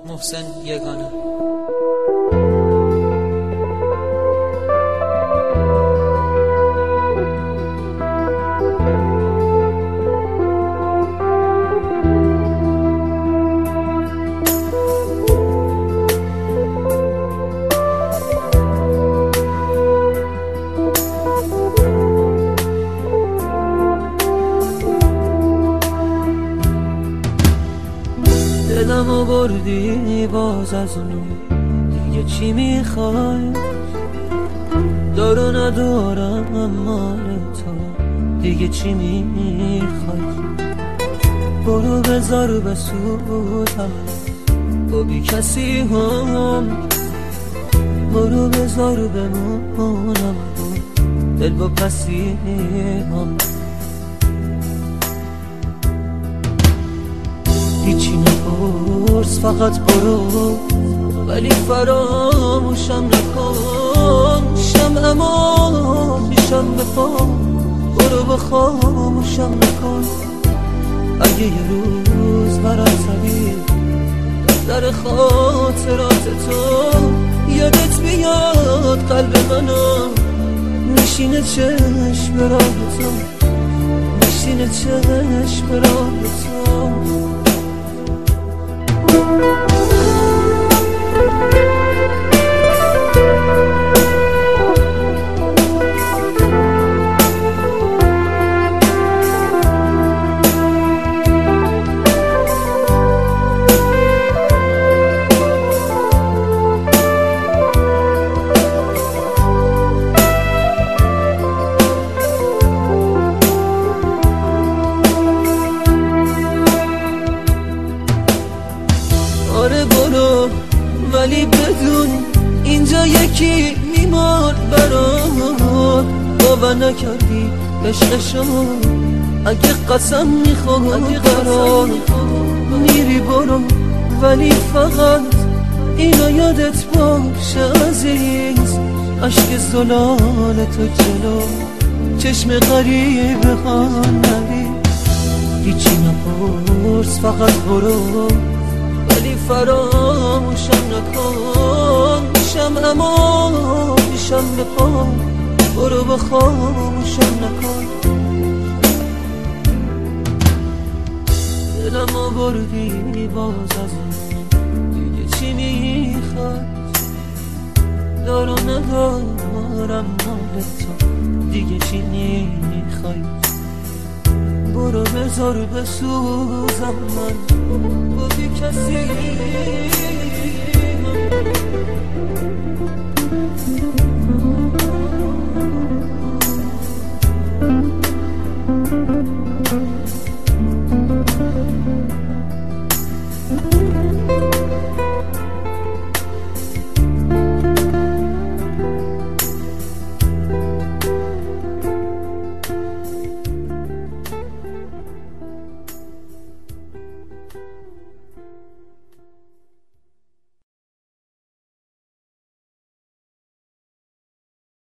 محسن یگانه. دلمو بردی باز از اونو، دیگه چی میخوای؟ دارو ندارم مال تو، دیگه چی میخوای؟ برو بذار بسوزم با بی کسی هم، برو بذار بمونم دل با پسی هم. هیچی نپرس فقط برو، ولی فراموشم نکن. شمعمو میشم به پا، برو بخاموشم نکن. اگه یه روز برم زدی دفتر خاطرات تو، یادت بیاد قلب منو میشینه چشم راه تو، میشینه چشم راه تو. آره برو، ولی بدون اینجا یکی میمار برات. باور نکردی عشقشو، اگه قسم میخوای برات میری برو، ولی فقط اینو یادت باشه عزیز. عشق زلال تو جلو چشم غریبه ها نری. هیچی نپرس فقط برو، ولی فراموشم نکن. شمعمو میشم به پا، برو بخاموشم نکن. دلمو بردی باز از اون، دیگه چی میخوای؟ دارو ندارم مال تو، دیگه چی میخوای؟ برو بذار بسوزم من با بی کسی.